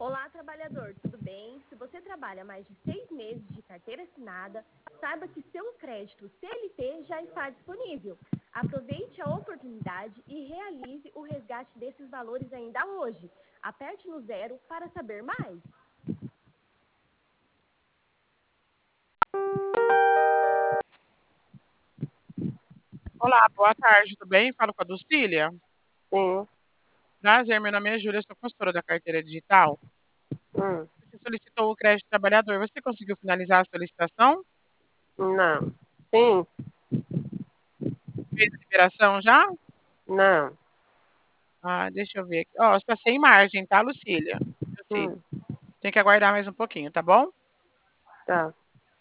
Olá, trabalhador, tudo bem? Se você trabalha mais de 6 meses de carteira assinada, saiba que seu crédito CLT já está disponível. Aproveite a oportunidade e realize o resgate desses valores ainda hoje. Aperte no 0 para saber mais. Olá, boa tarde, tudo bem? Falo com a Dulcília. Sim. Prazer, meu nome é Júlia, sou consultora da carteira digital. Hum. Você solicitou o crédito trabalhador, você conseguiu finalizar a solicitação? Não. Sim. Fez a liberação já? Não. Ah, deixa eu ver aqui. Ó, está sem margem, tá, Lucília? Eu sei. Hum. Tem que aguardar mais um pouquinho, tá bom? Tá.